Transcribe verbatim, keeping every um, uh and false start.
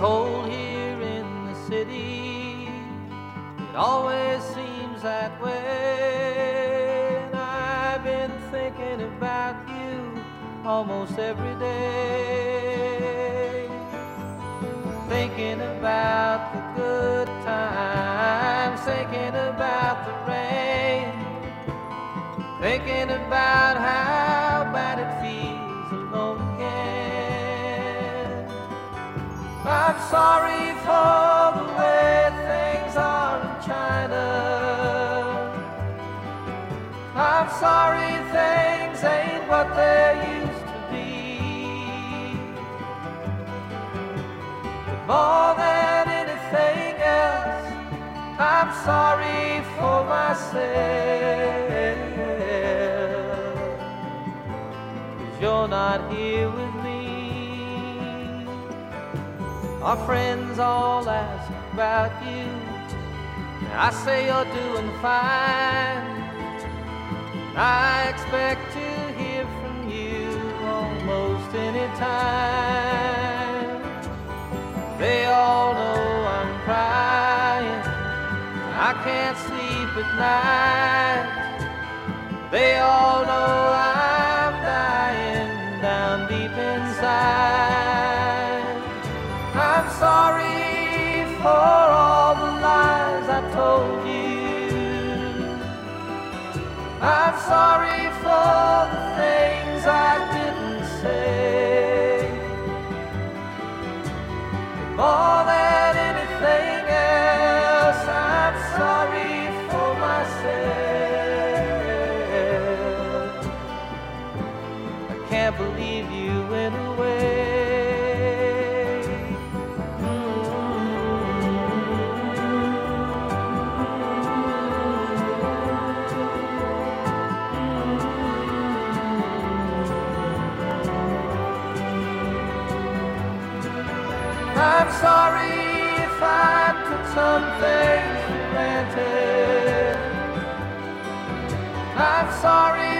cold here in the city. It always seems that way. And I've been thinking about you almost every day. Thinking about the good times, thinking about the rain, thinking about how bad it feels alone again. I'm sorry for the way things are in China. I'm sorry things ain't what they used to be. But more than anything else, I'm sorry for myself, 'cause you're not here with me. Our friends all ask about you. I say you're doing fine. I expect to hear from you almost any time. They all know I'm crying, I can't sleep at night. They all know I'm dying down deep inside. I'm sorry for all the lies I told you. I'm sorry for the things I didn't say. But more than anything else, I'm sorry for myself. I can't believe you went away. I'm sorry if I took some things for granted. I'm sorry